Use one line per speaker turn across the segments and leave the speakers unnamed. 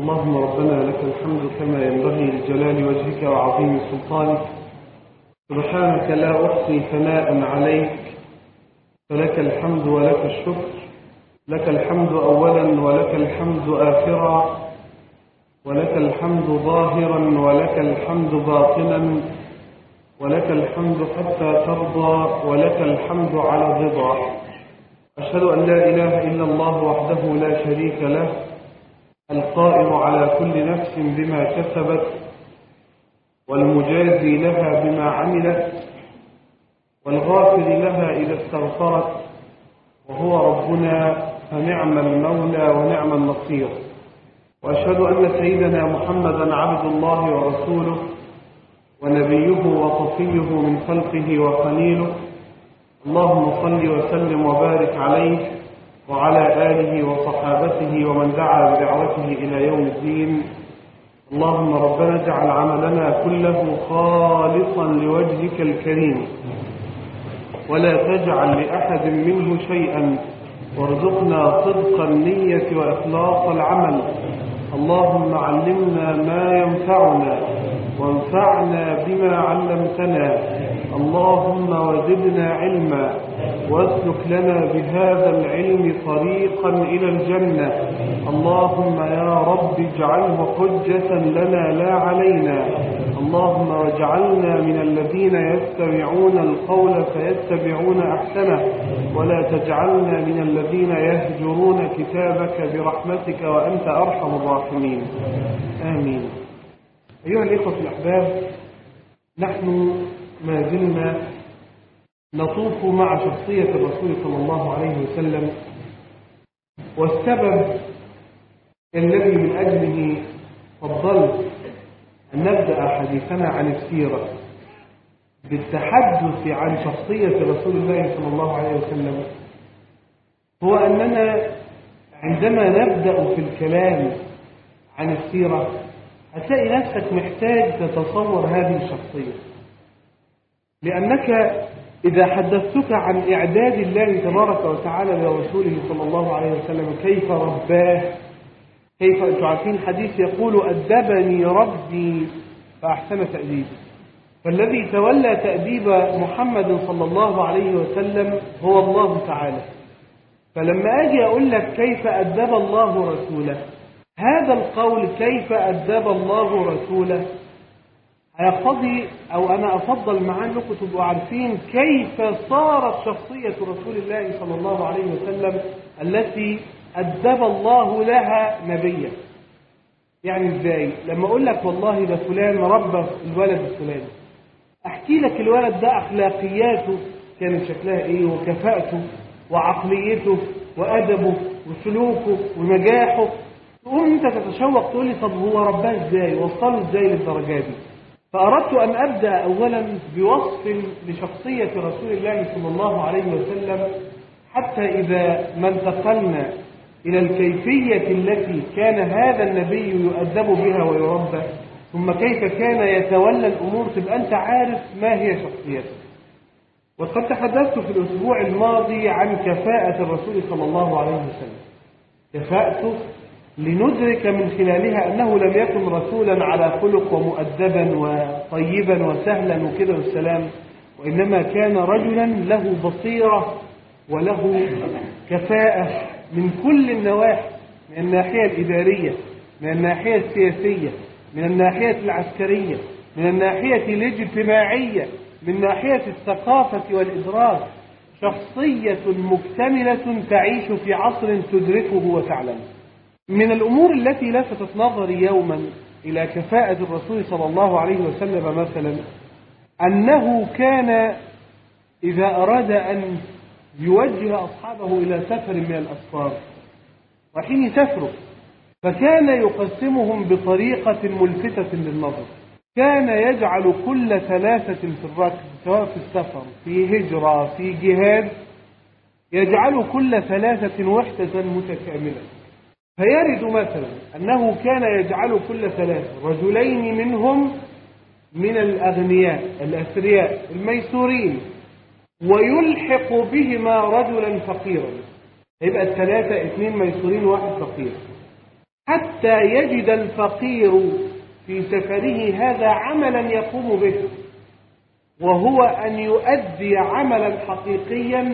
اللهم ربنا لك الحمد كما ينبغي لجلال وجهك وعظيم سلطانك. سبحانك لا أحصي ثناء عليك، فلك الحمد ولك الشكر. لك الحمد أولا ولك الحمد آخرا، ولك الحمد ظاهرا ولك الحمد باطنا، ولك الحمد حتى ترضى، ولك الحمد على الرضا. أشهد أن لا إله إلا الله وحده لا شريك له، القائم على كل نفس بما كسبت والمجازي لها بما عملت والغافر لها إذا استغفرت، وهو ربنا فنعم المولى ونعم النصير. وأشهد أن سيدنا محمدا عبد الله ورسوله ونبيه وصفيه من خلقه وخليله. اللهم صل وسلم وبارك عليه وعلى آله وصحابته ومن دعا بدعوته إلى يوم الدين. اللهم ربنا اجعل عملنا كله خالصا لوجهك الكريم، ولا تجعل لأحد منه شيئا، وارزقنا صدق النية وإخلاص العمل. اللهم علمنا ما ينفعنا وانفعنا بما علمتنا. اللهم وزدنا علما، واسلك لنا بهذا العلم طريقا إلى الجنة. اللهم يا رب اجعله حجة لنا لا علينا. اللهم واجعلنا من الذين يستمعون القول فيتبعون أحسنه، ولا تجعلنا من الذين يهجرون كتابك برحمتك وأنت أرحم الراحمين. آمين. أيها الإخوة الأحباب، نحن ما زلنا نطوف مع شخصية الرسول صلى الله عليه وسلم، والسبب الذي من أجله فضلت أن نبدأ حديثنا عن السيرة بالتحدث عن شخصية رسول الله صلى الله عليه وسلم هو أننا عندما نبدأ في الكلام عن السيرة هتلاقي نفسك محتاج تتصور هذه الشخصية، لأنك إذا حدثتك عن إعداد الله تبارك وتعالى لرسوله صلى الله عليه وسلم، كيف رباه، كيف أنتم عارفين حديث يقول أدبني ربي فأحسن تأديبي. فالذي تولى تأديب محمد صلى الله عليه وسلم هو الله تعالى. فلما أجي أقول لك كيف أدب الله رسوله، هذا القول كيف أدب الله رسوله هيقتضي، أو أنا أفضل معاه أنكم تبقوا عارفين كيف صارت شخصية رسول الله صلى الله عليه وسلم التي أدب الله لها نبيا. يعني إزاي؟ لما أقول لك والله ده فلان ربى الولد الفلاني، أحكي لك الولد ده أخلاقياته كان شكلها إيه، وكفاءته وعقليته وأدبه وسلوكه ونجاحه، تقوم أنت تتشوق تقول لي طب هو رباه إزاي، وصله إزاي للدرجة دي؟ فأردت أن أبدأ أولا بوصف لشخصية رسول الله صلى الله عليه وسلم، حتى إذا ما انتقلنا إلى الكيفية التي كان هذا النبي يؤدب بها ويربى، ثم كيف كان يتولى الأمور، تبقى أنت عارف ما هي شخصيته. وقد تحدثت في الأسبوع الماضي عن كفاءة الرسول صلى الله عليه وسلم، كفاءته لندرك من خلالها أنه لم يكن رسولا على خلق ومؤدبا وطيبا وسهلا وكذا والسلام، وإنما كان رجلا له بصيرة وله كفاءة من كل النواحي، من الناحية الإدارية، من الناحية السياسية، من الناحية العسكرية، من الناحية الاجتماعية، من ناحية الثقافة والإدراك. شخصية مكتملة تعيش في عصر تدركه وتعلم. من الأمور التي لفتت نظري يوما إلى كفاءة الرسول صلى الله عليه وسلم مثلا، أنه كان إذا أراد أن يوجه أصحابه إلى سفر من الأسفار وحين يسافروا، فكان يقسمهم بطريقة ملفتة للنظر. كان يجعل كل ثلاثة في الركب، سواء في السفر في هجرة في جهاد، يجعل كل ثلاثة وحدة متكاملة. فيرد مثلا أنه كان يجعل كل ثلاثة رجلين منهم من الأغنياء الأثرياء الميسورين، ويلحق بهما رجلا فقيرا، يبقى الثلاثة اثنين ميسورين واحد فقير، حتى يجد الفقير في سفره هذا عملا يقوم به، وهو أن يؤدي عملا حقيقيا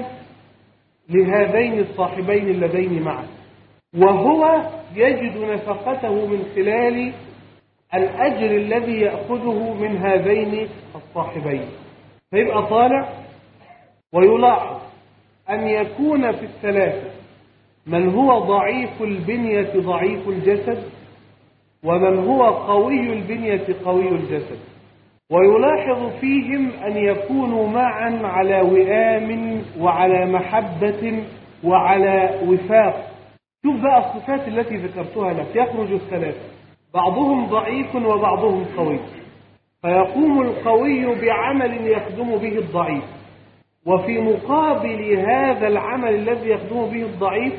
لهذين الصاحبين اللذين معه، وهو يجد نفقته من خلال الأجر الذي يأخذه من هذين الصاحبين. فيبقى طالع. ويلاحظ أن يكون في الثلاثة من هو ضعيف البنية ضعيف الجسد، ومن هو قوي البنية قوي الجسد. ويلاحظ فيهم أن يكونوا معا على وئام وعلى محبة وعلى وفاق. شوف بقى الصفات التي ذكرتها لك. يخرج الثلاثة، بعضهم ضعيف وبعضهم قوي، فيقوم القوي بعمل يخدم به الضعيف، وفي مقابل هذا العمل الذي يخدم به الضعيف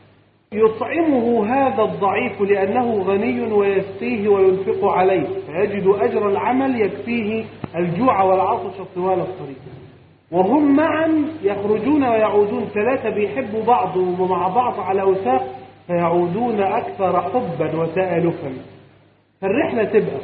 يطعمه هذا الضعيف لأنه غني ويسقيه وينفق عليه، فيجد أجر العمل يكفيه الجوع والعطش طوال الطريق. وهم معا يخرجون ويعودون، ثلاثة بيحبوا بعض ومع بعض على وثاق، فيعودون أكثر حبا وتآلفا. فالرحلة تبقى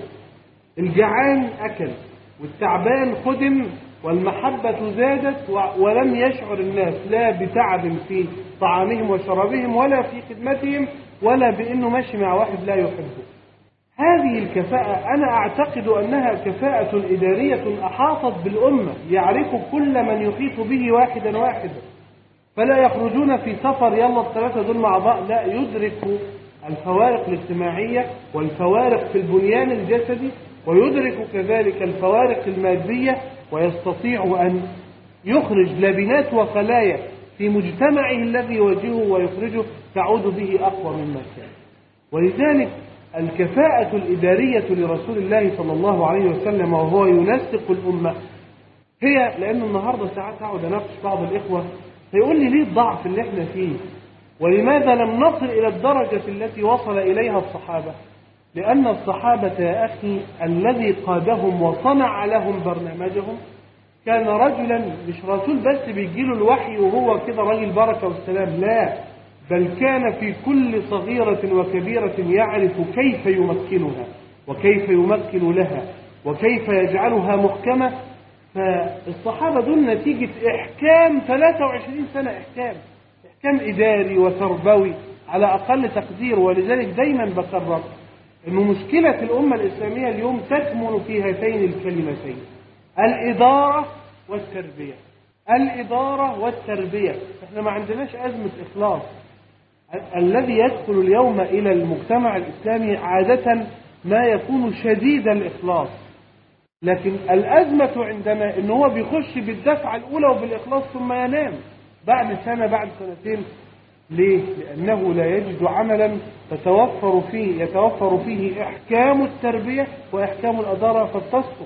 الجعان أكل والتعبان خدم والمحبة زادت، ولم يشعر الناس لا بتعب في طعامهم وشرابهم ولا في خدمتهم ولا بأنه ماشي مع واحد لا يحبه. هذه الكفاءة أنا أعتقد أنها كفاءة إدارية أحاطت بالأمة، يعرف كل من يحيط به واحدا واحدا، فلا يخرجون في سفر يلا الثلاثة دول مع بعض، لا، يدركوا الفوارق الاجتماعية والفوارق في البنيان الجسدي، ويدرك كذلك الفوارق المادية، ويستطيع أن يخرج لبنات وخلايا في مجتمعه الذي يواجهه ويخرجه تعود به أقوى مما كان. ولذلك الكفاءة الإدارية لرسول الله صلى الله عليه وسلم وهو ينسق الأمة هي، لأن النهاردة ساعات أقعد أناقش بعض الإخوة فيقول لي ليه الضعف اللي احنا فيه، ولماذا لم نصل إلى الدرجة التي وصل إليها الصحابة؟ لأن الصحابة يا أخي الذي قادهم وصنع لهم برنامجهم كان رجلا، مش رسول بس بيجيله الوحي وهو كده راجل بركة والسلام، لا، بل كان في كل صغيرة وكبيرة يعرف كيف يمكنها وكيف يمكن لها وكيف يجعلها محكمة. فالصحابة دول نتيجة إحكام 23 سنة، إحكام إداري وتربوي على أقل تقدير. ولذلك دايما بكرر أن مشكلة الأمة الإسلامية اليوم تكمن في هاتين الكلمتين: الإدارة والتربية. الإدارة والتربية. إحنا ما عندناش أزمة إخلاص. الذي يدخل اليوم إلى المجتمع الإسلامي عادة ما يكون شديد الإخلاص، لكن الأزمة عندما أنه هو بيخش بالدفعة الأولى وبالإخلاص ثم ينام بعد سنة بعد سنتين. ليه؟ لأنه لا يجد عملا يتوفر فيه إحكام التربية وإحكام الإدارة، فتصدق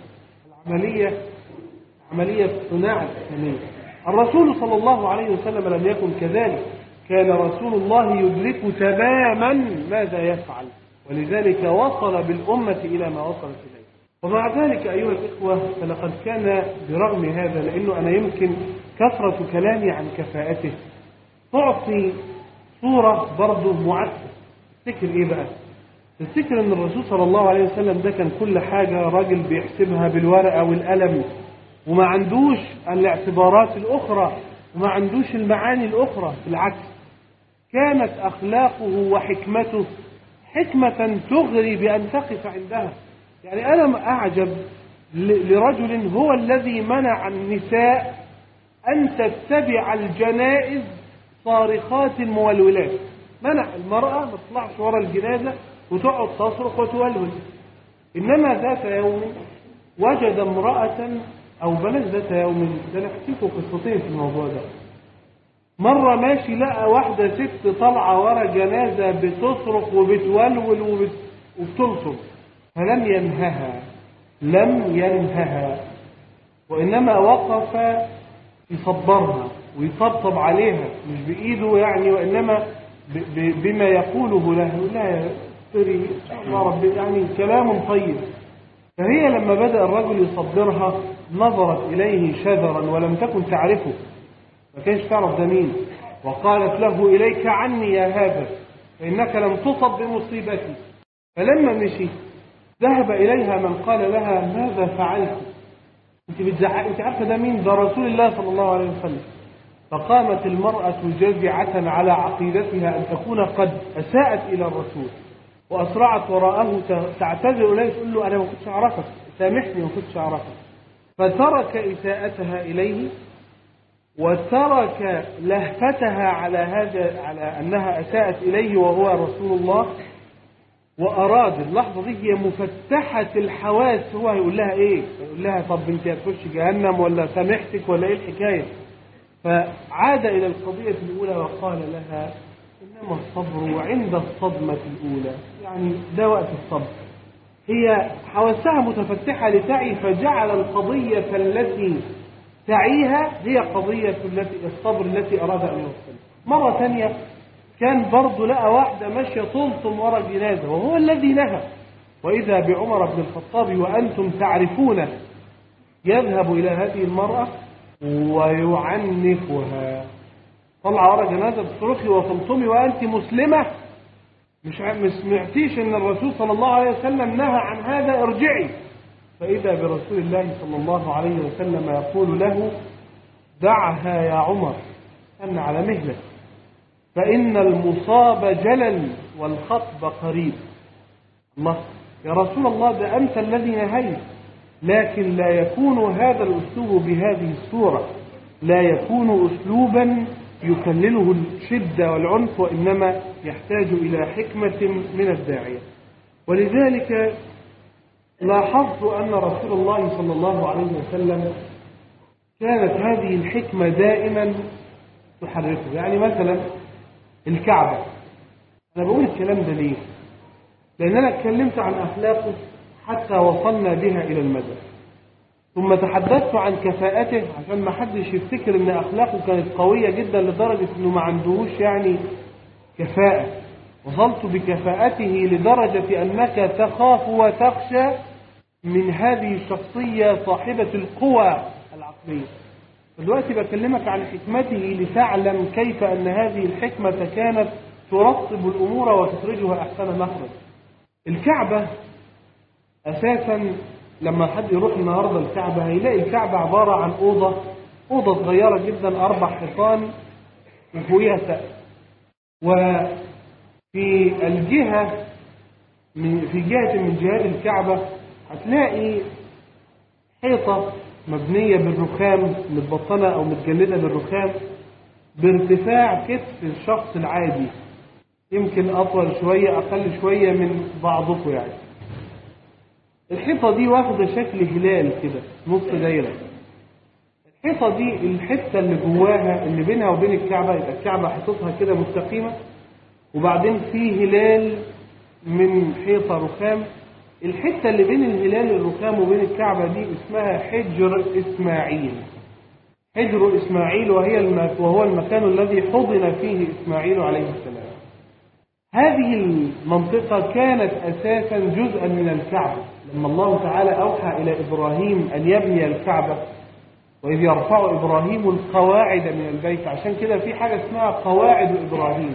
عملية صناعة الإسلامية. الرسول صلى الله عليه وسلم لم يكن كذلك، كان رسول الله يدرك تماما ماذا يفعل، ولذلك وصل بالأمة إلى ما وصلت إليه. ومع ذلك أيها الإخوة فلقد كان برغم هذا، لأنه أنا يمكن كثرة كلامي عن كفاءته تعطي صورة برضه معكسة. تفتكر إيه بقى؟ تفتكر أن الرسول صلى الله عليه وسلم ده كان كل حاجة راجل بيحسبها بالورقة والقلم وما عندوش الاعتبارات الأخرى وما عندوش المعاني الأخرى. بالعكس، كانت أخلاقه وحكمته حكمة تغري بأن تقف عندها. يعني أنا أعجب لرجل هو الذي منع النساء أن تتبع الجنائز صارخات المولولات. منع المرأة ما تطلعش وراء الجنازة وتقعد تصرخ وتولول. إنما ذات يوم وجد امرأة، أو بلاش ذات يوم، ده أنا حكيته قصتين في الموضوع ده. مرة ماشي لقى واحدة ست طالعة ورا جنازة بتصرخ وبتولول وبتنصر، فلم ينهها، وإنما وقف يصبرها ويطبطب عليها، مش بإيده يعني، وإنما بما يقوله له، لا تري يا رب، يعني كلام طيب. فهي لما بدأ الرجل يصبرها نظرت إليه شذرا ولم تكن تعرفه، ما كانش تعرف ده مين، وقالت له: إليك عني يا هذا، فإنك لم تصب بمصيبتي. فلما مشي ذهب إليها من قال لها ماذا فعلت؟ أنت بتزعق، أنت عارفة ده مين؟ ده رسول الله صلى الله عليه وسلم. فقامت المرأة جازعة على عقيدتها أن تكون قد أساءت إلى الرسول، وأسرعت وراءه تعتذر إليه تقول له أنا ما كنتش أعرفك، سامحني ما كنتش أعرفك. فترك إساءتها إليه وترك لهفتها على هذا، على أنها أساءت إليه وهو رسول الله، وأراد اللحظة دي هي مفتحة الحواس. هو هيقول لها إيه؟ هيقول لها طب أنت هتخش جهنم ولا سامحتك ولا إيه الحكاية؟ فعاد إلى القضية الأولى وقال لها إنما الصبر عند الصدمة الأولى، يعني ده وقت الصبر. هي حواسها متفتحة لتعي، فجعل القضية التي تعيها هي قضية الصبر التي أراد أن يوصل. مرة ثانية كان برضه لقى واحدة ماشية تلطم ورا جنازة وهو الذي نهى، وإذا بعمر بن الخطاب وأنتم تعرفونه يذهب إلى هذه المرأة ويعنفها. طلع ورا جنازة بتصرخي وتلطمي وأنت مسلمة، مش سمعتيش ان الرسول صلى الله عليه وسلم نهى عن هذا؟ ارجعي. فإذا برسول الله صلى الله عليه وسلم يقول له دعها يا عمر أن على مهلك، فإن المصاب جلل والخطب قريب. الله يا رسول الله، ده أنت الذي نهيت، لكن لا يكون هذا الأسلوب بهذه الصورة، لا يكون أسلوبا يكلله الشدة والعنف، وإنما يحتاج إلى حكمة من الداعية. ولذلك لاحظت أن رسول الله صلى الله عليه وسلم كانت هذه الحكمة دائما تحركه. يعني مثلا الكعبة، أنا بقول الكلام ده ليه؟ لأن أنا اتكلمت عن أخلاقه حتى وصلنا بها إلى المدى، ثم تحدثت عن كفاءته عشان ما حدش يفتكر ان اخلاقه كانت قوية جدا لدرجة انه ما عندهوش يعني كفاءة. وصلت بكفاءته لدرجة انك تخاف وتخشى من هذه الشخصية صاحبة القوى العقلية. دلوقتي بكلمك عن حكمته لتعلم كيف ان هذه الحكمة كانت ترتب الامور وتخرجها احسن مخرج. الكعبة اساسا لما حد يروح النهارده الكعبة هيلاقي الكعبة عبارة عن أوضة صغيرة جدا، 4 حيطان وفوقيها سقف. وفي الجهة في جهة من جهات الكعبة هتلاقي حيطة مبنية بالرخام، متبطنة أو متجلدة بالرخام بارتفاع كتف الشخص العادي، يمكن أطول شوية أقل شوية من بعضكم يعني. الحيطة دي واخدة شكل هلال كده، نص دايرة. الحيطة دي الحتة اللي جواها اللي بينها وبين الكعبة، يبقى الكعبة حيطتها كده مستقيمة، وبعدين في هلال من حيطة رخام. الحتة اللي بين الهلال الرخام وبين الكعبة دي اسمها حجر إسماعيل. حجر إسماعيل وهو المكان الذي حضن فيه إسماعيل عليه السلام. هذه المنطقة كانت أساسا جزءا من الكعبة. لما الله تعالى أوحى إلى إبراهيم أن يبني الكعبة، وإذ يرفع إبراهيم القواعد من البيت، عشان كده في حاجة اسمها قواعد إبراهيم.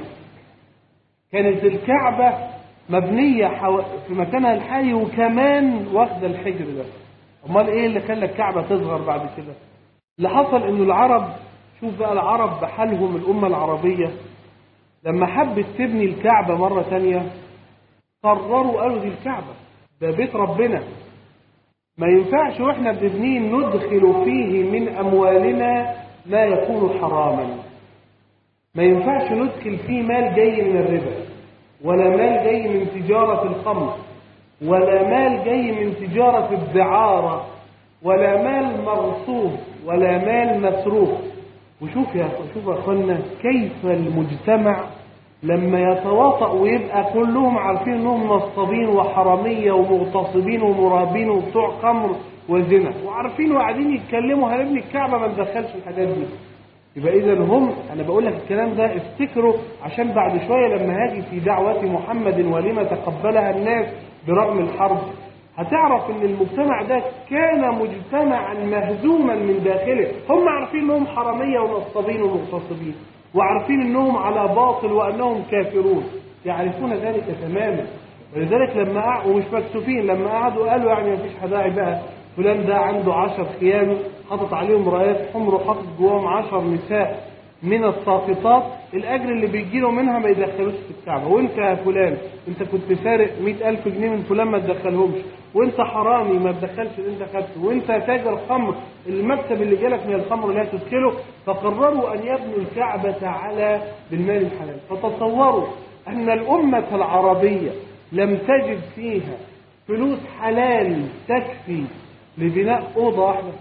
كانت الكعبة مبنية في مكانها الحالي وكمان واخدة الحجر ده. أمال إيه اللي خلى الكعبة تصغر بعد كده؟ اللي حصل إنه العرب، شوف بقى العرب بحالهم، الأمة العربية لما حبت تبني الكعبة مرة تانية قرروا قالوا دي الكعبة ده بيت ربنا، ما ينفعش واحنا بنبنيه ندخل فيه من أموالنا ما يكون حراما. ما ينفعش ندخل فيه مال جاي من الربا، ولا مال جاي من تجارة الخمر، ولا مال جاي من تجارة الدعارة، ولا مال مغصوب، ولا مال مسروق. وشوف يا أخوانا كيف المجتمع لما يتواطأ ويبقى كلهم عارفين انهم نصابين وحرامية ومغتصبين ومرابين وبتوع خمر وزنا، وعارفين وقاعدين يتكلموا هنبني الكعبة ما ندخلش الحاجات دي. يبقى إذا أنا بقول لك الكلام ده افتكره عشان بعد شوية لما هاجي في دعوة محمد ولما تقبلها الناس برغم الحرب، هتعرف ان المجتمع ده كان مجتمعا مهزوما من داخله. هم عارفين انهم حرامية ونصابين ومغتصبين، وعارفين انهم على باطل وانهم كافرون، يعرفون ذلك تماما. ولذلك لما ومش مكسوفين لما قعدوا قالوا يعني مفيش داعي بقى، فلان ده عنده 10 خيام حاطط عليهم رايات حمر وحاطط جواهم 10 نساء من الساقطات، الاجر اللي بيجي له منها ما يدخلوش في الكعبه. وانت يا فلان انت كنت سارق 100,000 جنيه من فلان ما تدخلهمش، وانت حرامي ما تدخلش اللي انت خدته، وانت تاجر خمر المكسب اللي جالك من الخمر لا تدخله. فقرروا ان يبنوا الكعبه على بالمال الحلال. فتصوروا ان الامه العربيه لم تجد فيها فلوس حلال تكفي لبناء اوضه واحده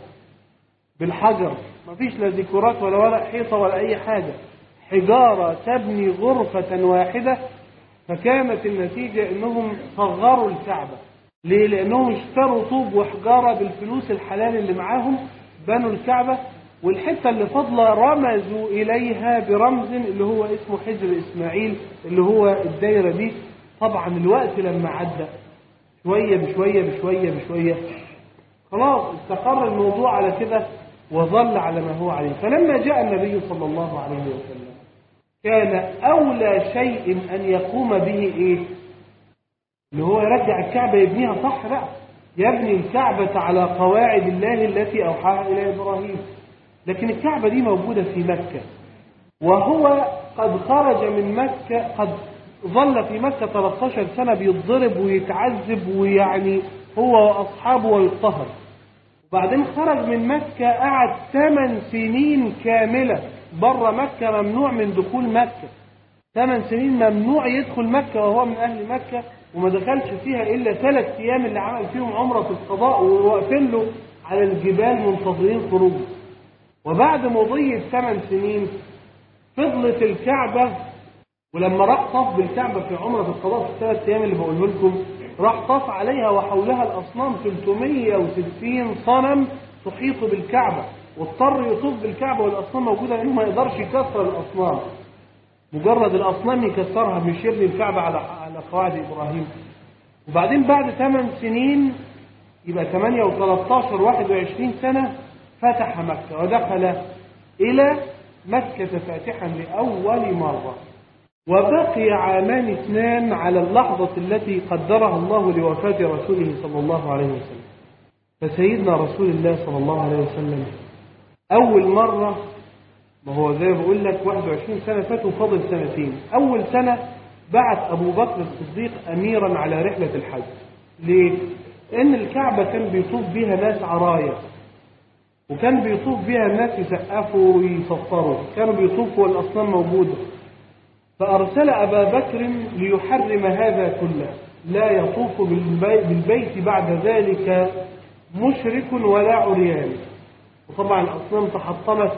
بالحجر، ما فيش لا ديكورات ولا ورق حيطه ولا اي حاجه، حجاره تبني غرفه واحده. فكانت النتيجه انهم صغروا الكعبه. ليه؟ لانهم اشتروا طوب وحجاره بالفلوس الحلال اللي معاهم، بنوا الكعبه، والحته اللي فاضله رمزوا اليها برمز اللي هو اسمه حجر اسماعيل، اللي هو الدايره دي. طبعا الوقت لما عدى شويه بشويه بشويه بشويه خلاص استقر الموضوع على كده وظل على ما هو عليه. فلما جاء النبي صلى الله عليه وسلم كان أولى شيء أن يقوم به إيه؟ اللي هو يرجع الكعبة يبنيها صح بقى، يبني الكعبة على قواعد الله التي أوحاها إلى إبراهيم. لكن الكعبة دي موجودة في مكة، وهو قد خرج من مكة، قد ظل في مكة 13 سنة بيتضرب ويتعذب ويعني هو وأصحابه ويضطهد. وبعدين خرج من مكة قعد 8 سنين كاملة بره مكة، ممنوع من دخول مكة. 8 سنين ممنوع يدخل مكة وهو من أهل مكة، وما دخلش فيها إلا 3 أيام اللي عمل فيهم عمرة القضاء وواقفين له على الجبال منتظرين خروجه. وبعد مضي 8 سنين فضلت الكعبة، ولما راح طاف بالكعبة في عمرة القضاء في 3 أيام اللي بقوله لكم، راح طاف عليها وحولها الأصنام 360 صنم تحيط بالكعبة، واضطر يطوف بالكعبة والأصنام موجودة لأنه ما يقدرش يكسر الأصنام، مجرد الأصنام يكسرها مش يبني الكعبة على قواعد إبراهيم. وبعدين بعد 8 سنين يبقى 8 و13 21 سنة فتح مكة ودخل إلى مكة فاتحا لأول مرة. وبقي عامان 2 على اللحظة التي قدرها الله لوفاة رسوله صلى الله عليه وسلم. فسيدنا رسول الله صلى الله عليه وسلم أول مرة، ما هو زي ما بقول لك 21 سنة فاتوا فاضل 2 سنين. أول سنة بعت أبو بكر الصديق أميرا على رحلة الحج. ليه؟ لأن الكعبة كان بيطوف بها ناس عرايا، وكان بيطوف بها الناس يسقفوا ويصفروا، كانوا بيطوفوا والأصنام موجودة. فأرسل أبا بكر ليحرم هذا كله، لا يطوف بالبيت بعد ذلك مشرك ولا عريان. وطبعا الأصنام تحطمت.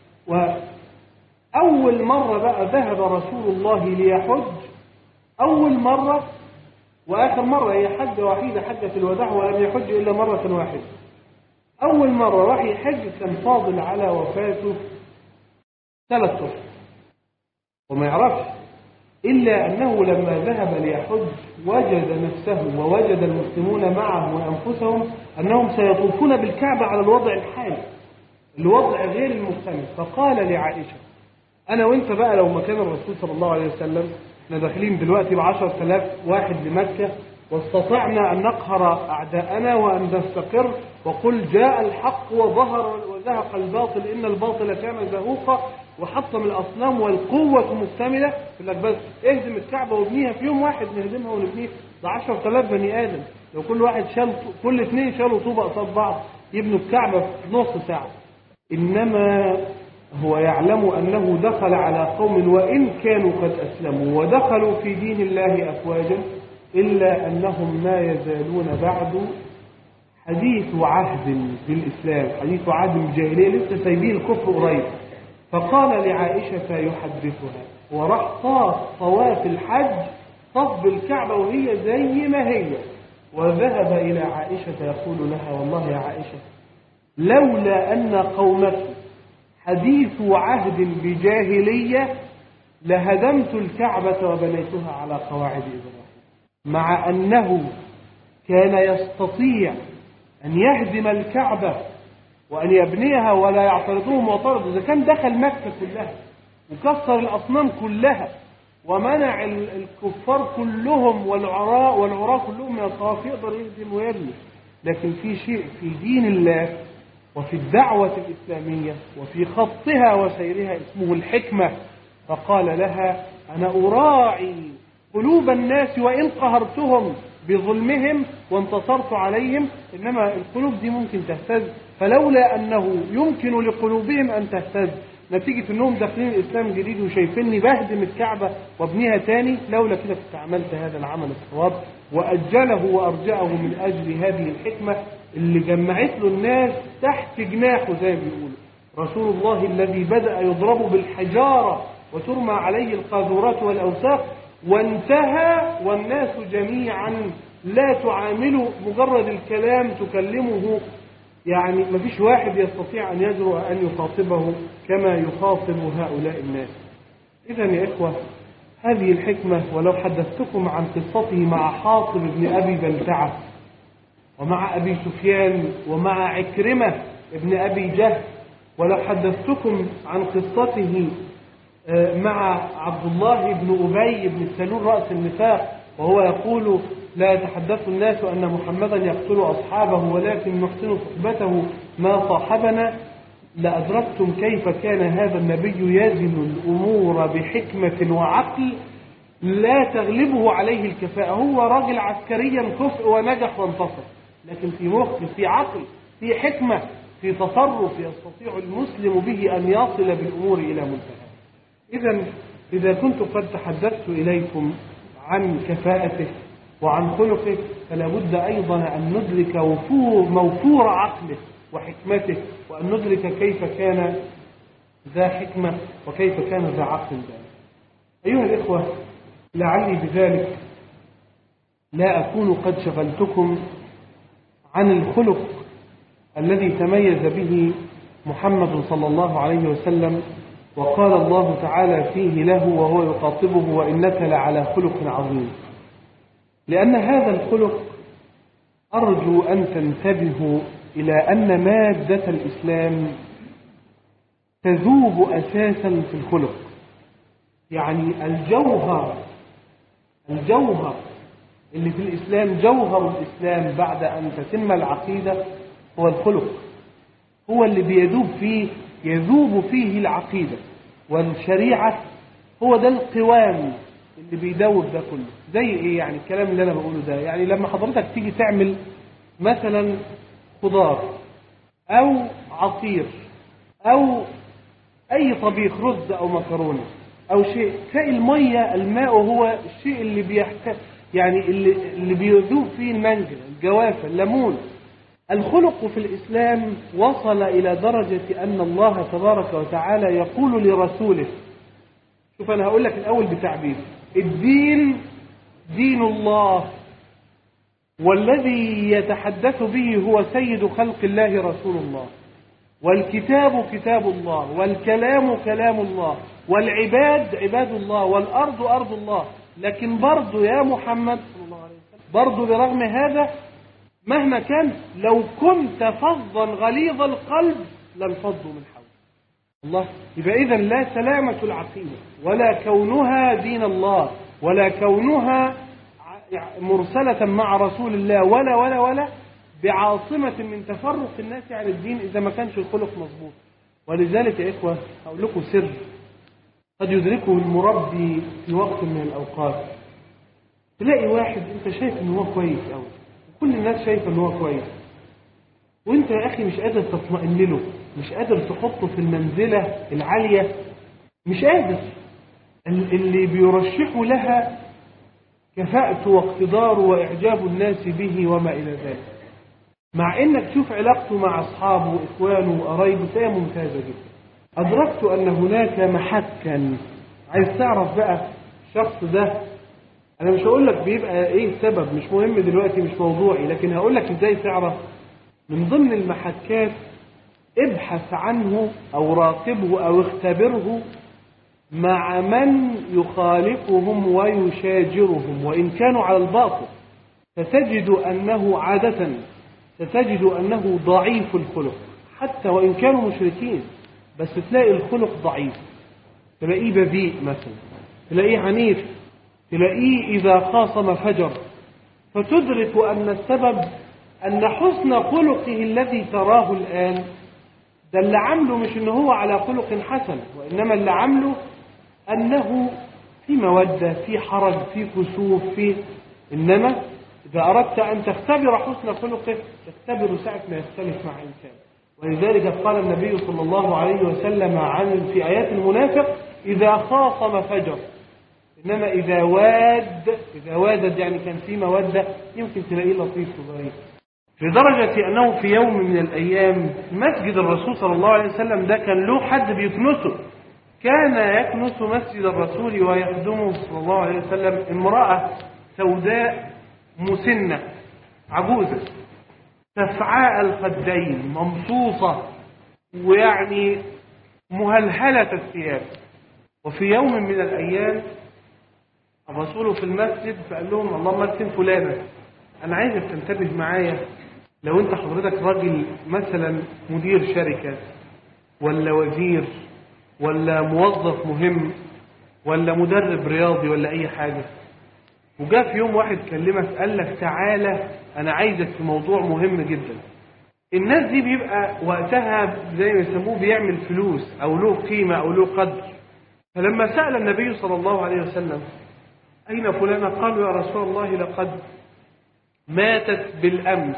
وأول مرة بقى ذهب رسول الله ليحج، أول مرة وآخر مرة، هي حجة وحيدة حجة الوداع، ولم يحج إلا مرة واحدة. أول مرة راح يحج كان فاضل على وفاته 3 أشهر، وما يعرفش إلا أنه لما ذهب ليحج وجد نفسه ووجد المسلمون معه وأنفسهم أنهم سيطوفون بالكعبة على الوضع الحالي، الوضع غير المكتمل. فقال لعائشة: أنا وإنت بقى لو مكان الرسول صلى الله عليه وسلم، احنا داخلين دلوقتي ب10,000 واحد لمكة، واستطعنا أن نقهر أعداءنا وأن نستقر وقل جاء الحق وزهق الباطل إن الباطل كان زهوقا، وحطم الأصنام والقوة مكتملة، يقول لك بس اهدم الكعبة وابنيها في يوم واحد، نهدمها ونبنيها. ده 10,000 بني آدم، لو كل واحد كل 2 شالوا طوبة قصاد بعض يبنوا الكعبة في نص ساعة. إنما هو يعلم أنه دخل على قوم وإن كانوا قد أسلموا ودخلوا في دين الله أفواجا، إلا أنهم ما يزالون بعد حديث عهد بالإسلام، حديث عهد بالجاهلية، لسه سايبين الكفر قريب. فقال لعائشة يحدثها، وراح طواف الحج، طاف بالكعبة وهي زي ما هي، وذهب إلى عائشة يقول لها: والله يا عائشة، لولا أن قومك حديث عهد بجاهلية لهدمت الكعبة وبنيتها على قواعد إبراهيم. مع أنه كان يستطيع أن يهدم الكعبة وأن يبنيها ولا يعترضوه معترض، إذا كان دخل مكة كلها وكسر الأصنام كلها ومنع الكفار كلهم والعراء كلهم من الطواف، يقدر يهدم ويبني. لكن في شيء في دين الله وفي الدعوة الإسلامية وفي خطها وسيرها اسمه الحكمة. فقال لها: أنا أراعي قلوب الناس وإن قهرتهم بظلمهم وانتصرت عليهم، إنما القلوب دي ممكن تهتز، فلولا أنه يمكن لقلوبهم أن تهتز نتيجة أنهم داخلين الإسلام جديد وشايفيني بهدم الكعبة وابنيها تاني، لولا كده كنت عملت هذا العمل الصواب. وأجله وأرجعه من أجل هذه الحكمة اللي جمعت له الناس تحت جناحه زي ما بيقولوا. رسول الله الذي بدأ يضرب بالحجارة وترمى عليه القاذورات والأوساق، وانتهى والناس جميعا لا تعامله مجرد الكلام تكلمه، يعني ما فيش واحد يستطيع أن يجرؤ أن يخاطبه كما يخاطب هؤلاء الناس. إذا يا إخوة، هذه الحكمة، ولو حدثتكم عن قصته مع حاطب بن أبي بلتعة ومع أبي سفيان ومع عكرمة ابن أبي جهل، ولو حدثتكم عن قصته مع عبد الله بن أبي بن سلول رأس النفاق، وهو يقول: لا يتحدث الناس أن محمدا يقتل أصحابه ولكن نحسن صحبته ما صاحبنا، لأدركتم كيف كان هذا النبي يزن الأمور بحكمة وعقل لا تغلبه عليه الكفاءة. هو راجل عسكريا كفء ونجح وانتصر، لكن في مخ، في عقل، في حكمة، في تصرف يستطيع المسلم به أن يصل بالأمور إلى منتهى. إذا كنت قد تحدثت إليكم عن كفاءته وعن خلقه، فلا بد أيضا أن ندرك موفور عقله وحكمته، وأن ندرك كيف كان ذا حكمة وكيف كان ذا عقل ذلك. أيها الإخوة، لعلي بذلك لا أكون قد شغلتكم عن الخلق الذي تميز به محمد صلى الله عليه وسلم، وقال الله تعالى فيه له وهو يخاطبه: وإنك لعلى خلق عظيم. لأن هذا الخلق أرجو أن تنتبهوا إلى أن مادة الإسلام تذوب أساسا في الخلق. يعني الجوهر اللي في الإسلام، جوهر الإسلام بعد أن تتم العقيدة هو الخلق، هو اللي يذوب فيه العقيدة والشريعة، هو ده القوام اللي بيدوب ده كله. زي ايه يعني الكلام اللي انا بقوله ده؟ يعني لما حضرتك تيجي تعمل مثلا خضار او عصير او اي طبيخ، رز او مكرونه او شيء، تلاقي الماء هو الشيء اللي يعني اللي بيذوب فيه المانجا، الجوافه، الليمون. الخلق في الإسلام وصل إلى درجة أن الله تبارك وتعالى يقول لرسوله، شوف أنا هقول لك الأول بتعبير: الدين دين الله، والذي يتحدث به هو سيد خلق الله رسول الله، والكتاب كتاب الله، والكلام كلام الله، والعباد عباد الله، والأرض أرض الله. لكن برضو يا محمد صلى الله عليه وسلم، برضو برغم هذا مهما كان، لو كنت فظا غليظ القلب لانفضوا من حولك. الله، يبقى إذن لا سلامة العقيدة ولا كونها دين الله ولا كونها مرسلة مع رسول الله ولا بعاصمة من تفرق الناس عن الدين إذا ما كانش الخلق مضبوط. ولذلك يا إخوة أقول لكم سر قد يدركه المربي في وقت من الأوقات. تلاقي واحد أنت شايف إنه هو كويس أوي، كل الناس شايفه ان هو كويس، وانت يا اخي مش قادر تطمئن له، مش قادر تحطه في المنزله العاليه، مش قادر. اللي بيرشحوا لها كفاءته واقتداره واعجاب الناس به وما الى ذلك، مع انك تشوف علاقته مع اصحابه واخوانه وقرايبه تلاقيها ممتازه جدا. ادركت ان هناك محكا. عايز تعرف بقى الشخص ده، أنا مش هقول لك بيبقى إيه السبب، مش مهم دلوقتي، مش موضوعي، لكن هقول لك إزاي تعرف. من ضمن المحكات، ابحث عنه أو راقبه أو اختبره مع من يخالفهم ويشاجرهم وإن كانوا على الباطل، ستجد أنه عادة ضعيف الخلق، حتى وإن كانوا مشركين، بس تلاقي الخلق ضعيف، تلاقيه بذيء مثلا، تلاقيه عنيف، تلاقيه إذا خاصم فجر، فتدرك أن السبب أن حسن خلقه الذي تراه الآن ده اللي عمله مش إنه هو على خلق حسن، وإنما اللي عمله أنه في مودة، في حرج، في كسوف، إنما إذا أردت أن تختبر حسن خلقه تختبر ساعة ما يختلف مع إنسان. ولذلك قال النبي صلى الله عليه وسلم في آيات المنافق إذا خاصم فجر، إنما إذا وادد يعني كان في مودة يمكن تلاقيه لطيف وظريف، لدرجة أنه في يوم من الأيام مسجد الرسول صلى الله عليه وسلم ده كان له حد بيكنسه، كان يكنس مسجد الرسول ويخدمه صلى الله عليه وسلم امرأة سوداء مسنة عجوزة تفعاء الخدين ممصوصة ويعني مهلهلة الثياب. وفي يوم من الأيام الرسول في المسجد فقال لهم اللهم ارسم فلانة، أنا عايزك تنتبه معايا، لو أنت حضرتك راجل مثلا مدير شركة ولا وزير ولا موظف مهم ولا مدرب رياضي ولا أي حاجة، وجاء في يوم واحد كلمك قال لك تعالى أنا عايزك في موضوع مهم جدا، الناس دي بيبقى وقتها زي ما يسموه بيعمل فلوس أو له قيمة أو له قدر. فلما سأل النبي صلى الله عليه وسلم أين فلانة؟ قالوا يا رسول الله لقد ماتت بالأمس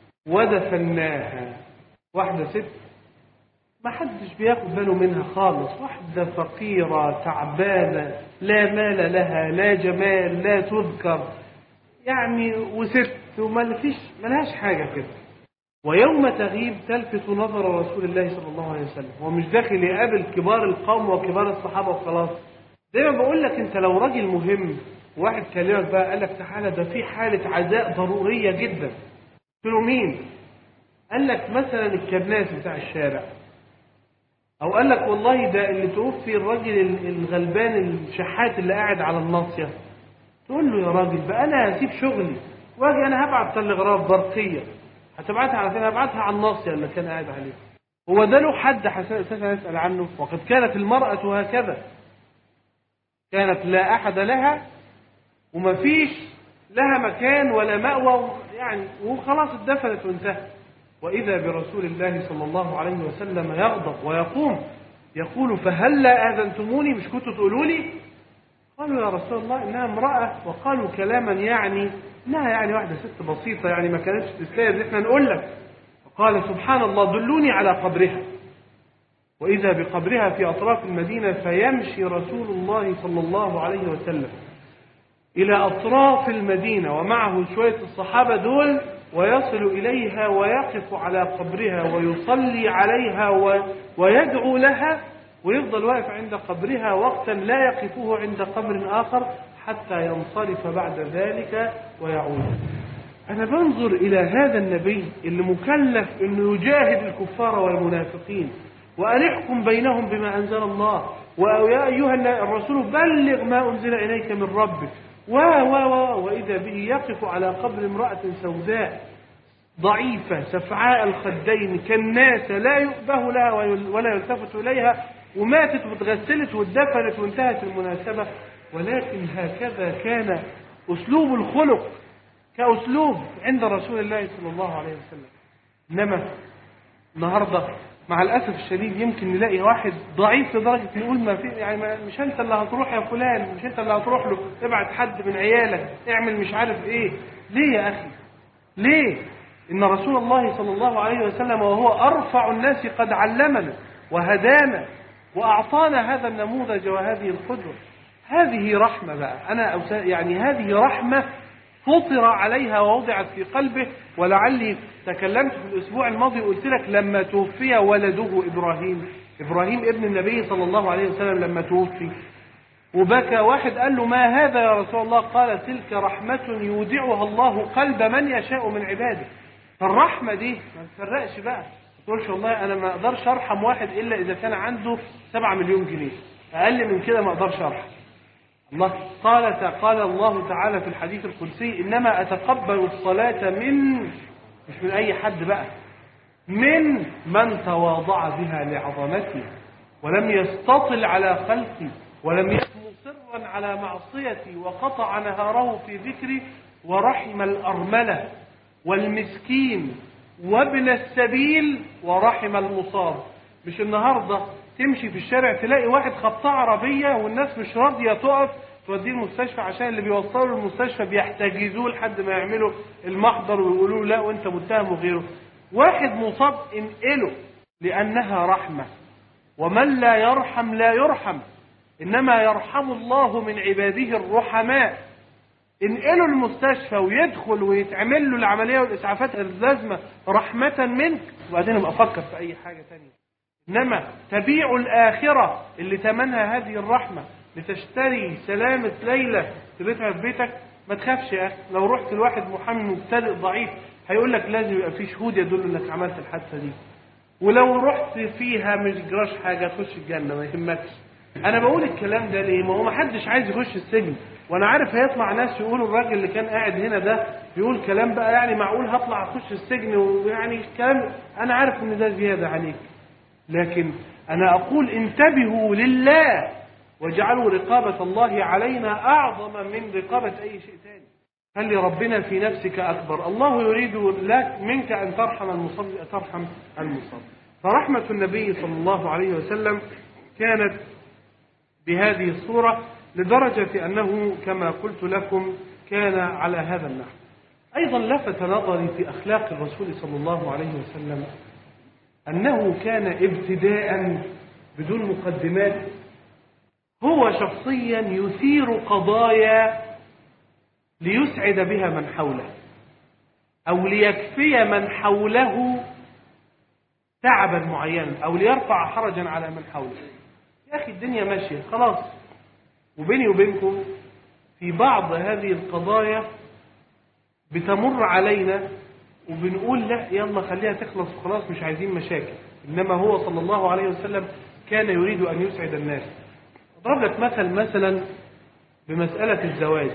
ودفناها. واحدة ست ما حدش بياخد باله منها خالص، واحدة فقيرة تعبانة لا مال لها لا جمال لا تذكر يعني، وست ملهاش حاجة كده. ويوم تغيب تلفت نظر رسول الله صلى الله عليه وسلم، هو مش داخل يقابل كبار القوم وكبار الصحابة وخلاص. زي ما بقول لك انت لو راجل مهم واحد كلمك بقى قال لك تعالى ده في حالة عزاء ضرورية جدا، قلت له مين؟ قال لك مثلا الكناس بتاع الشارع، او قال لك والله ده اللي توفي الراجل الغلبان الشحات اللي قاعد على الناصية، تقول له يا راجل بقى انا هسيب شغلي واجي انا هبعت تلغراف برقية، هتبعتها على فين؟ هبعتها على الناصية اللي كان قاعد عليه. هو ده له حد اساسا يسأل عنه؟ وقد كانت المرأة هكذا، كانت لا احد لها وما فيش لها مكان ولا مأوى يعني، وخلاص اتدفنت وانتهت. وإذا برسول الله صلى الله عليه وسلم يغضب ويقوم يقول فهلا آذنتموني، مش كنتوا تقولوا لي؟ قالوا يا رسول الله إنها امرأة، وقالوا كلاما يعني إنها يعني واحدة ست بسيطة يعني ما كانتش تستاهل إحنا نقول لك. فقال سبحان الله دلوني على قبرها. وإذا بقبرها في أطراف المدينة، فيمشي رسول الله صلى الله عليه وسلم إلى أطراف المدينة ومعه شوية الصحابة دول، ويصل إليها ويقف على قبرها ويصلي عليها ويدعو لها، ويفضل واقف عند قبرها وقتا لا يقفه عند قبر آخر حتى ينصرف بعد ذلك ويعود. أنا بنظر إلى هذا النبي اللي مكلف أنه يجاهد الكفار والمنافقين وأن يحكم بينهم بما أنزل الله، ويا أيها الرسول بلغ ما أنزل إليك من ربك وإذا به يقف على قبر امرأة سوداء ضعيفة سفعاء الخدين كالناسة لا يؤبه لها ولا يلتفت إليها، وماتت واتغسلت واتدفنت وانتهت المناسبة. ولكن هكذا كان أسلوب الخلق كأسلوب عند رسول الله صلى الله عليه وسلم. إنما النهاردة مع الأسف الشديد يمكن نلاقي واحد ضعيف لدرجة نقول ما في يعني مش أنت اللي هتروح يا فلان، مش أنت اللي هتروح له، ابعت حد من عيالك، اعمل مش عارف إيه. ليه يا أخي؟ ليه؟ إن رسول الله صلى الله عليه وسلم وهو أرفع الناس قد علمنا وهدانا وأعطانا هذا النموذج وهذه القدوة. هذه رحمة بقى، يعني هذه رحمة فطر عليها ووضعت في قلبه. ولعلي تكلمت في الأسبوع الماضي وقلت لك لما توفي ولده إبراهيم ابن النبي صلى الله عليه وسلم لما توفي وبكى، واحد قال له ما هذا يا رسول الله؟ قال تلك رحمة يودعها الله قلب من يشاء من عباده. فالرحمة دي ما تفرقش بقى، ما تقولش والله أنا ما أقدرش أرحم واحد إلا إذا كان عنده 7 مليون جنيه، أقل من كده ما أقدرش أرحم. الله قال الله تعالى في الحديث القدسي إنما أتقبل الصلاة مش من أي حد بقى، من تواضع بها لعظمتي ولم يستطل على خلقي ولم يكن مصرا وقفا على معصيتي وقطع نهاره في ذكري، ورحم الأرملة والمسكين وابن السبيل ورحم المصاب. مش النهاردة تمشي في الشارع تلاقي واحد خبطه عربية والناس مش راضية تقف توديه المستشفى، عشان اللي بيوصلوا المستشفى بيحتجزوه لحد ما يعملوا المحضر ويقولوا لا وانت متهم وغيره. واحد مصاب انقله لأنها رحمة، ومن لا يرحم لا يرحم، إنما يرحم الله من عباده الرحماء. انقله المستشفى ويدخل ويتعمل له العملية والإسعافات اللازمة رحمة منك، وبعدين ابقى أفكر في أي حاجة تانية. إنما تبيع الآخرة اللي تمنها هذه الرحمة لتشتري سلامة ليلة تبيتها في بيتك. ما تخافش يا أخي، لو رحت لواحد محامي مبتدئ ضعيف هيقول لك لازم يبقى في شهود يدل إنك عملت الحادثة دي، ولو رحت فيها مش جراش حاجة تخش الجنة ما يهمكش. أنا بقول الكلام ده ليه؟ ما هو ما حدش عايز يخش السجن، وأنا عارف هيطلع ناس يقولوا الراجل اللي كان قاعد هنا ده بيقول كلام بقى يعني معقول هطلع أخش السجن ويعني كلام. أنا عارف إن ده زيادة عليك، لكن أنا أقول انتبهوا لله واجعلوا رقابة الله علينا أعظم من رقابة أي شيء ثاني. خلي ربنا في نفسك أكبر. الله يريد لك منك أن ترحم المصاب ترحم المصاب. فرحمة النبي صلى الله عليه وسلم كانت بهذه الصورة، لدرجة أنه كما قلت لكم كان على هذا النحو. أيضا لفت نظري في أخلاق الرسول صلى الله عليه وسلم أنه كان ابتداء بدون مقدمات هو شخصيا يثير قضايا ليسعد بها من حوله، أو ليكفي من حوله تعبا معينا، أو ليرفع حرجا على من حوله. يا أخي الدنيا ماشية خلاص، وبيني وبينكم في بعض هذه القضايا بتمر علينا وبنقول لا يلا خليها تخلص وخلاص مش عايزين مشاكل. إنما هو صلى الله عليه وسلم كان يريد أن يسعد الناس. أضرب لك مثلا بمسألة الزواج.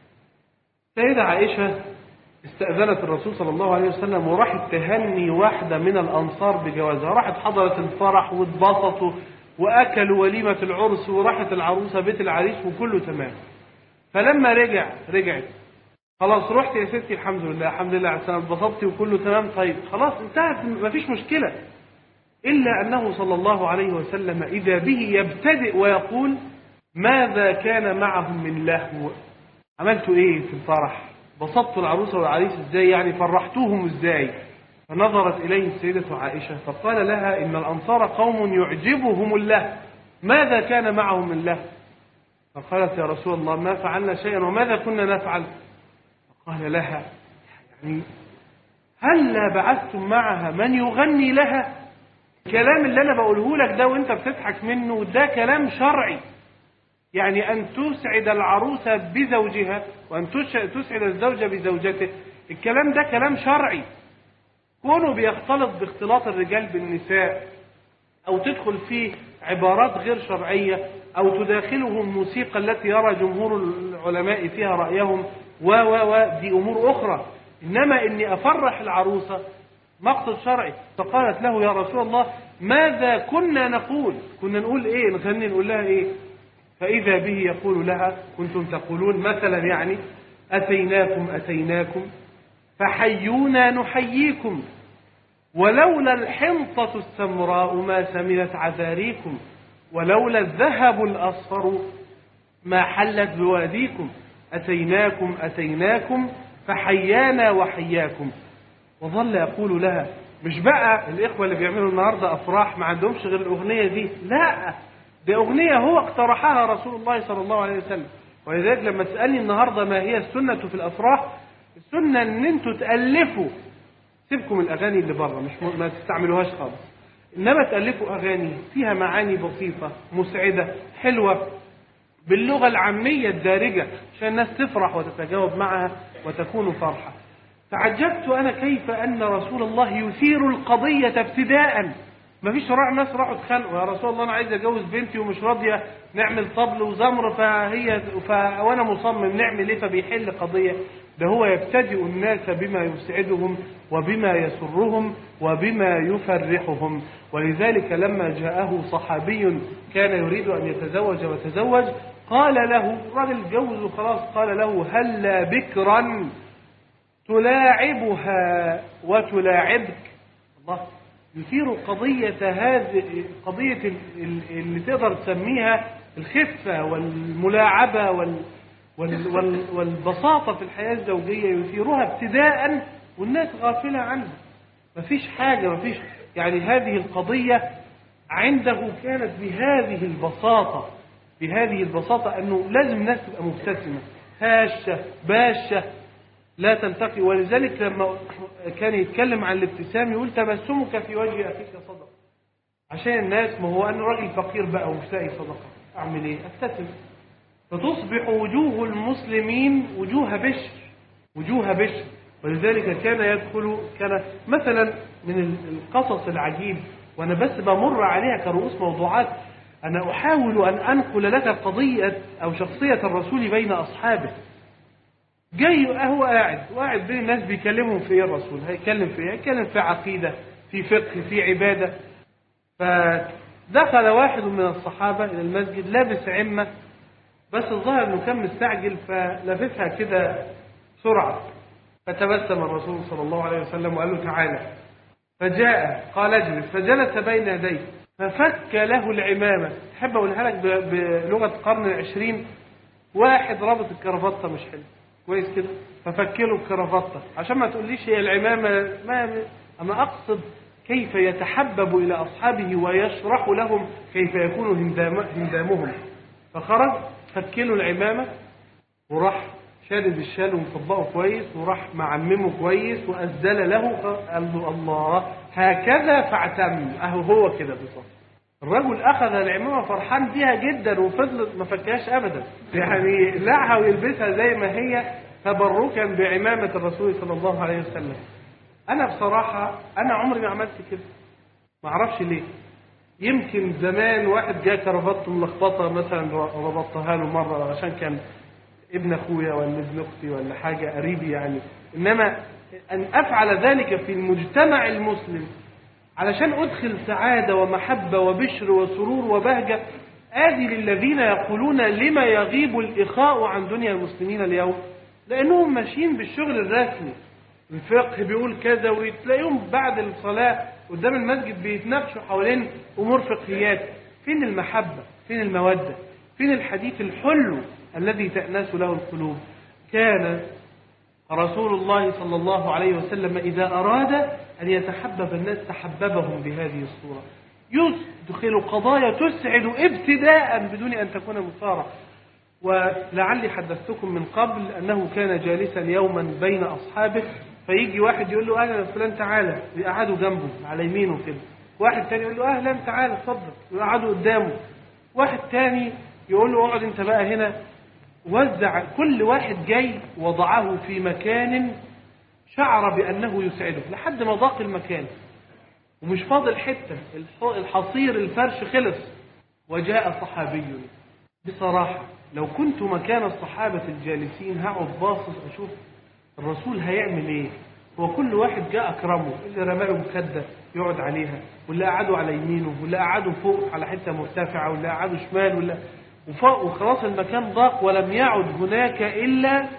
سيدة عائشة استأذنت الرسول صلى الله عليه وسلم وراحت تهني واحدة من الأنصار بجوازها، راحت حضرت الفرح واتبسطوا وأكلوا وليمة العرس، وراحت العروسة بيت العريس وكله تمام. فلما رجعت خلاص رحت يا ستي الحمد لله الحمد لله على السلامة اتبسطتي وكله تمام، طيب خلاص انتهت مفيش مشكلة. إلا أنه صلى الله عليه وسلم إذا به يبتدئ ويقول ماذا كان معهم من لهو؟ عملتوا إيه في الفرح؟ بسطتوا العروسة والعريس إزاي؟ يعني فرحتوهم إزاي؟ فنظرت إليه السيدة عائشة فقال لها إن الأنصار قوم يعجبهم اللهو، ماذا كان معهم من لهو؟ فقالت يا رسول الله ما فعلنا شيئا وماذا كنا نفعل؟ فقال لها يعني هل بعثتم معها من يغني لها؟ الكلام اللي أنا بقوله لك ده وانت بتضحك منه ده كلام شرعي، يعني أن تسعد العروسة بزوجها وأن تسعد الزوج بزوجته، الكلام ده كلام شرعي. كونه بيختلط باختلاط الرجال بالنساء أو تدخل فيه عبارات غير شرعية أو تداخلهم موسيقى التي يرى جمهور العلماء فيها رأيهم دي أمور أخرى. إنما إني أفرح العروسة مقصد شرعي. فقالت له يا رسول الله ماذا كنا نقول؟ كنا نقول إيه؟ نغني نقول لها إيه؟ فإذا به يقول لها كنتم تقولون مثلا يعني أتيناكم فحيونا نحييكم، ولولا الحنطة السمراء ما سمنت عذاريكم، ولولا الذهب الأصفر ما حلت بواديكم، أتيناكم فحيانا وحياكم. وظل يقول لها. مش بقى الإخوة اللي بيعملوا النهاردة أفراح ما عندهمش غير الأغنية دي، لا دي أغنية هو اقترحها رسول الله صلى الله عليه وسلم. ولذلك لما تسألني النهاردة ما هي السنة في الأفراح، السنة ان انتوا تألفوا، سيبكم الأغاني اللي بره ما تستعملوهاش خالص، إنما تألفوا أغاني فيها معاني بسيطة مسعدة حلوة باللغة العامية الدارجة عشان الناس تفرح وتتجاوب معها وتكون فرحة. تعجبت أنا كيف أن رسول الله يثير القضية ابتداء. ما فيش ناس راحوا اتخانقوا يا رسول الله أنا عايز أجوز بنتي ومش راضية نعمل طبل وزمر وأنا مصمم نعمل إيه فبيحل قضية. ده هو يبتدئ الناس بما يسعدهم وبما يسرهم وبما يفرحهم. ولذلك لما جاءه صحابي كان يريد أن يتزوج وتزوج قال له الراجل جوز وخلاص، قال له هلا بكرا تلاعبها وتلاعبك. الله يثير قضية هذه قضية اللي تقدر تسميها الخفة والملاعبة والبساطة في الحياة الزوجية، يثيرها ابتداء والناس غافلة عنها. مفيش حاجة، مفيش يعني هذه القضية عنده كانت بهذه البساطة أنه لازم الناس تبقى مبتسمة هاشة باشة لا تلتقي. ولذلك لما كان يتكلم عن الابتسام يقول تبسمك في وجه أخيك صدقة، عشان الناس، ما هو أنا راجل فقير بقى ومش لاقي صدقة، أعمل إيه؟ أبتسم فتصبح وجوه المسلمين وجوه بشر. ولذلك كان مثلا من القصص العجيب، وأنا بس بمر عليها كرؤوس موضوعات، أنا أحاول أن أنقل لك قضية أو شخصية الرسول بين أصحابه. جاي هو قاعد بين الناس بيكلمهم في إيه الرسول؟ هيكلم في إيه؟ هيكلم في عقيدة، في فقه، في عبادة. فدخل واحد من الصحابة إلى المسجد لابس عمة، بس الظاهر أنه كان مستعجل فلبسها كده بسرعة. فتبسم الرسول صلى الله عليه وسلم وقال له تعالى، فجاء قال اجلس، فجلس بين يديه ففك له العمامة. تحب أقولها لك بلغة القرن العشرين، واحد رابط الكرافتة مش حلو كويس كده، ففك له الكرافتة عشان ما تقوليش هي العمامة، أنا أقصد كيف يتحبب إلى أصحابه ويشرح لهم كيف يكون هندامهم. فخرج فك له العمامة وراح شادد الشال ومطبقه كويس وراح معممه كويس وأزل له، قال له الله هكذا فاعتم. هو كده بالظبط. الرجل أخذ العمامة فرحان بها جدا وفضلت ما فكهاش أبدا، يعني لعها ويلبسها زي ما هي تبركا بعمامة الرسول صلى الله عليه وسلم. أنا بصراحة أنا عمري ما عملت كده، ما أعرفش ليه. يمكن زمان واحد جاء كرافته ملخبطة مثلا ربطتها له مرة عشان كان ابن أخويا ولا ابن أختي ولا حاجة قريبي يعني، إنما أن أفعل ذلك في المجتمع المسلم علشان أدخل سعادة ومحبة وبشر وسرور وبهجة، آدي للذين يقولون لما يغيب الإخاء عن دنيا المسلمين اليوم، لأنهم ماشيين بالشغل الرسمي. الفقه بيقول كذا، وتلاقيهم بعد الصلاة قدام المسجد بيتناقشوا حوالين أمور فقهيات. فين المحبة؟ فين المودة؟ فين الحديث الحلو الذي تأنس له القلوب؟ كان رسول الله صلى الله عليه وسلم إذا أراد أن يتحبب الناس تحببهم بهذه الصورة، يدخل قضايا تسعد ابتداء بدون أن تكون مثارة. ولعلي حدثتكم من قبل أنه كان جالسا يوما بين أصحابه، فيجي واحد يقول له أهلا فلان تعالى، ويقعدوا جنبه على يمينه كده. واحد تاني يقول له أهلا تعالى اتفضل، ويقعدوا قدامه. واحد تاني يقول له اقعد انت بقى هنا. وزع كل واحد جاي وضعه في مكان شعر بأنه يسعده لحد ما ضاق المكان ومش فاضل حتة، الحصير الفرش خلص. وجاء صحابي، بصراحة لو كنت مكان الصحابة الجالسين هقعد باصص أشوف الرسول هيعمل إيه. هو كل واحد جاء أكرمه، اللي رماله مكدة يقعد عليها، واللي قعدوا على يمينه، واللي قعدوا فوق على حتة مرتفعة، واللي قعدوا شمال، ولا وفوق، وخلاص المكان ضاق ولم يعد هناك إلا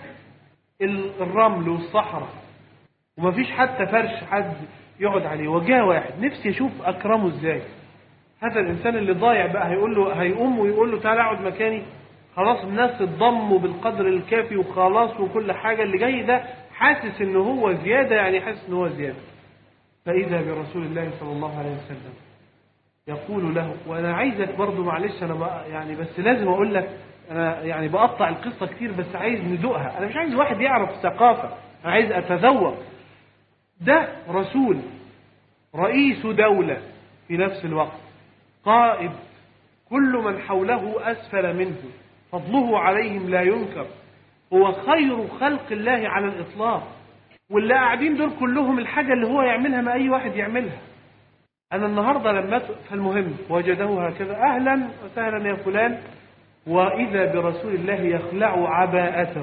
الرمل والصحراء، ومفيش حتى فرش حد يقعد عليه. وجاء واحد نفسي يشوف أكرمه إزاي. هذا الإنسان اللي ضايع بقى هيقول له، هيقوم ويقول له تعالى اقعد مكاني؟ خلاص الناس اتضموا بالقدر الكافي وخلاص، وكل حاجة اللي جاي ده حاسس إنه هو زيادة، يعني حاسس إنه هو زيادة. فإذا برسول الله صلى الله عليه وسلم يقول له، وأنا عايزك برضو معلش أنا بقى يعني بس لازم أقول لك، أنا يعني بقطع القصة كتير بس عايز ندوقها. أنا مش عايز واحد يعرف ثقافة، أنا عايز أتذوق. ده رسول رئيس دولة في نفس الوقت، قائد كل من حوله أسفل منه، فضله عليهم لا ينكر، هو خير خلق الله على الإطلاق. واللي قاعدين دول كلهم الحاجة اللي هو يعملها ما أي واحد يعملها. أنا النهاردة لما فالمهم وجده هكذا، أهلا وسهلا يا فلان، وإذا برسول الله يخلع عباءته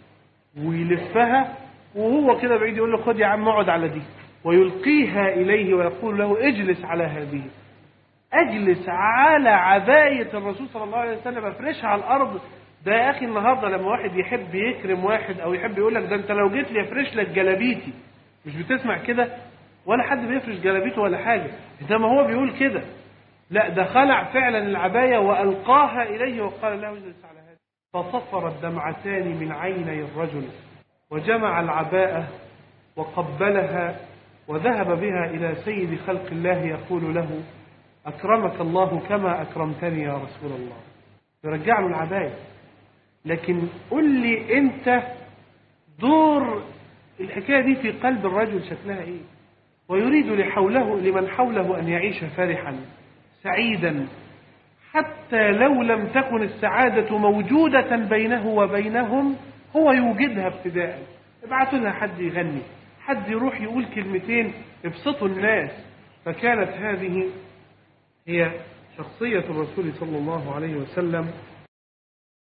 ويلفها وهو كده بعيد، يقول له خد يا عم اقعد على دي، ويلقيها إليه ويقول له اجلس على هذه. أجلس على عباية الرسول صلى الله عليه وسلم أفرشها على الأرض. ده يا أخي النهاردة لما واحد يحب يكرم واحد أو يحب يقول لك ده أنت لو جيت لي أفرش لك جلابيتي، مش بتسمع كده؟ ولا حد بيفرش جلابيته ولا حاجة، إنما هو بيقول كده. لا، ده خلع فعلا العباية وألقاها إليه وقال له اجلس على هذا. فصفرت دمعتان من عيني الرجل وجمع العباءة وقبلها وذهب بها إلى سيد خلق الله يقول له أكرمك الله كما أكرمتني يا رسول الله. يرجع له العباية. لكن قل لي أنت دور الحكاية دي في قلب الرجل شكلها إيه؟ ويريد لمن حوله أن يعيش فرحا سعيدا، حتى لو لم تكن السعادة موجودة بينه وبينهم هو يوجدها ابتداء. ابعثوا لها حد يغني، حد يروح يقول كلمتين يبسطوا الناس. فكانت هذه هي شخصية الرسول صلى الله عليه وسلم.